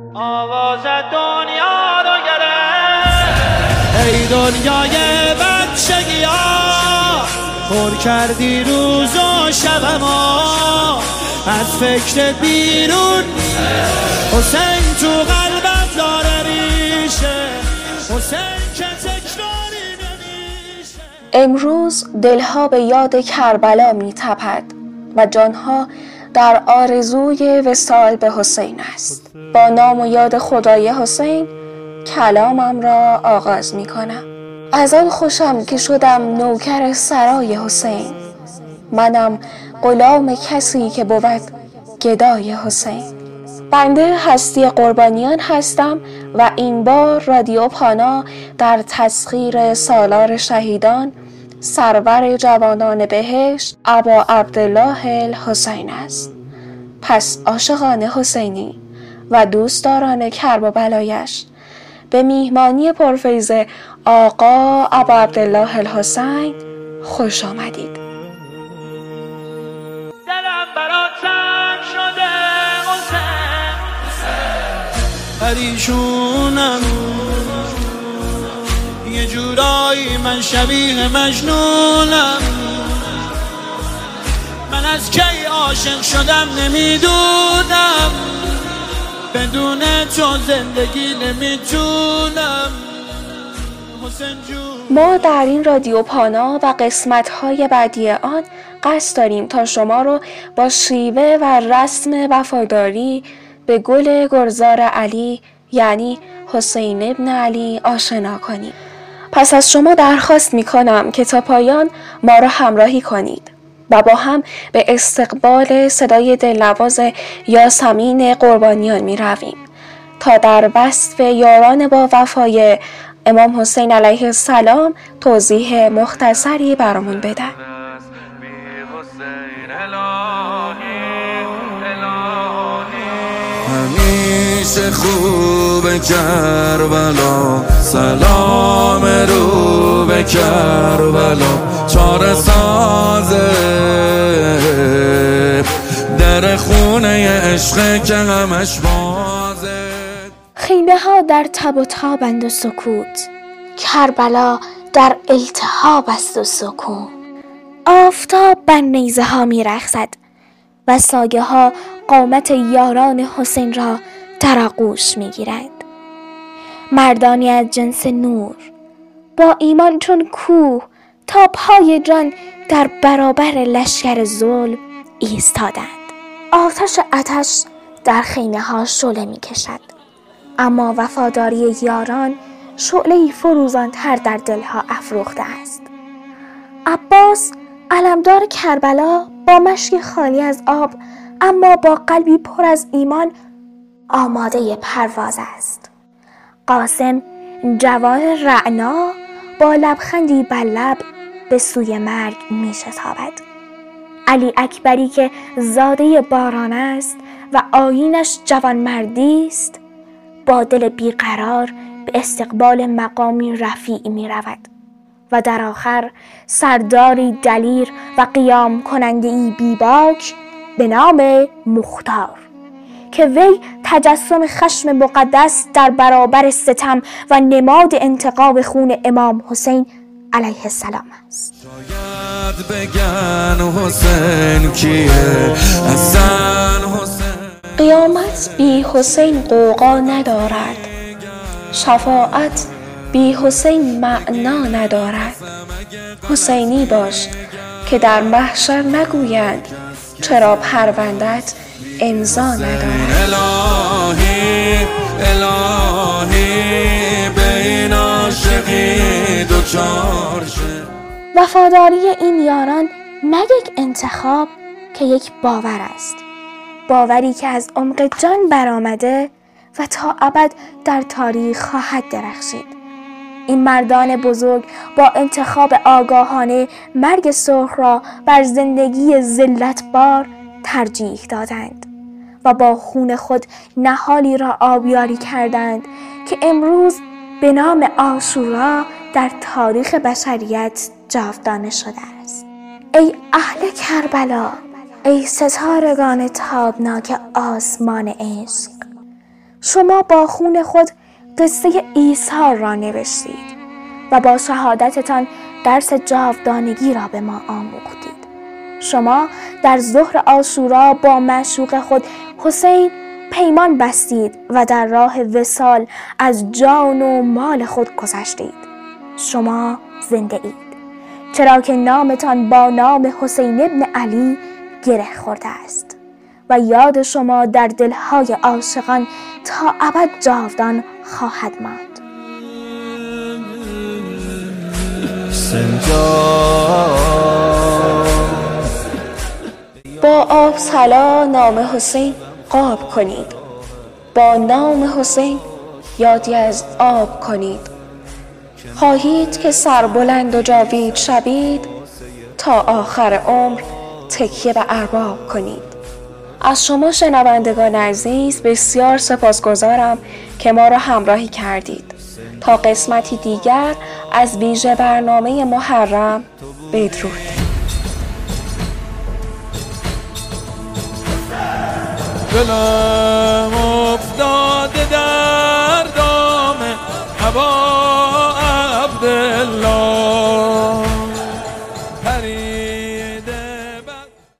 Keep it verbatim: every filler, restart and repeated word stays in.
آواز دنیا رو گرفت، ای دنیای بچگی ها، پر کردی روز و شب ما، از فکر بیرون حسین تو قلبت داره ریشه، حسین که تکراری نمیشه. امروز دلها به یاد کربلا می تپد و جانها در آرزوی وصال به حسین است. با نام و یاد خدای حسین کلامم را آغاز می کنم. از آن خوشم که شدم نوکر سرای حسین، منم غلام کسی که بود گدای حسین. بنده هستی قربانیان هستم و این بار رادیو پانا در تسخیر سالار شهیدان سرور جوانان بهشت ابا عبدالله الحسین است. پس عاشقان حسینی و دوستداران کرب و بلایش به میهمانی پرفیض آقا ابا عبدالله الحسین خوش آمدید. دلم برات تنگ شده حسین، پریشونم یه جورایی، من شبیه مجنونم، من از کی عاشق شدم نمیدونم، بدون تو زندگی نمیتونم حسین جون. ما در این رادیو پانا و قسمت‌های بعدی آن قصد داریم تا شما رو با شیوه و رسم وفاداری به گل گلزار علی یعنی حسین ابن علی آشنا کنیم. پس از شما درخواست می‌کنم که تا پایان ما را همراهی کنید و با هم به استقبال صدای دلنواز یاسمین قربانیان می رویم تا در وصف یاران با وفای امام حسین علیه السلام توضیح مختصری برامون بدن. همیشه خوب کربلا، سلام رو به کربلا، چاره سازه در خونه عشق که همش بازه. خیمه ها در تب و تابند و سکوت، کربلا در التهاب است و سکون. آفتاب بر نیزه ها می رقصد و سایه ها قامت یاران حسین را در آغوش می گیرند. مردانی از جنس نور با ایمان چون کوه تا پای جان در برابر لشکر ظلم ایستادند. آتش آتش در خیمه ها شعله می کشد، اما وفاداری یاران شعله‌ای فروزان‌تر در دلها افروخته است. عباس علمدار کربلا با مشکی خالی از آب اما با قلبی پر از ایمان آماده پرواز است. قاسم جوان رعنا با لبخندی بر لب به سوی مرگ می شتابد. علی اکبری که زاده باران است و آیینش جوانمردی است، با دل بیقرار به استقبال مقامی رفیع می رود و در آخر سرداری دلیر و قیام کننده‌ای بیباک به نام مختار که وی تجسم خشم مقدس در برابر ستم و نماد انتقام خون امام حسین علیه السلام است. شاید بگن حسین کیه، حسن حسین. قیامت بی حسین قوقا ندارد، شفاعت بی حسین معنا ندارد. حسینی باش که در محشر نگویند چرا پروندت امضا ندارد. الهی الهی بین عاشقی دوچار شد. وفاداری این یاران نه یک انتخاب که یک باور است، باوری که از عمق جان برآمده و تا ابد در تاریخ خواهد درخشید. این مردان بزرگ با انتخاب آگاهانه مرگ سرخ را بر زندگی ذلتبار ترجیح دادند و با خون خود نهالی را آبیاری کردند که امروز به نام عاشورا در تاریخ بشریت جاودانه شده است. ای اهل کربلا، ای ستارگان تابناک آسمان عشق، شما با خون خود قصه عیسی را نوشتید و با شهادتتان درس جاودانگی را به ما آموختید. شما در ظهر عاشورا با معشوق خود حسین پیمان بستید و در راه وصال از جان و مال خود گذشتید. شما زنده اید، چرا که نامتان با نام حسین ابن علی گره خورده است و یاد شما در دلهای عاشقان تا ابد جاودان خواهد ماند. با آب صلا نام حسین قاب کنید، با نام حسین یادی از آب کنید. خواهید که سربلند و جاوید شوید، تا آخر عمر تکیه به ارباب کنید. از شما شنوندگان عزیز بسیار سپاسگزارم که ما را همراهی کردید. تا قسمتی دیگر از ویژه برنامه محرم، بدرود. دلم افتاده در دام هوا عبدالله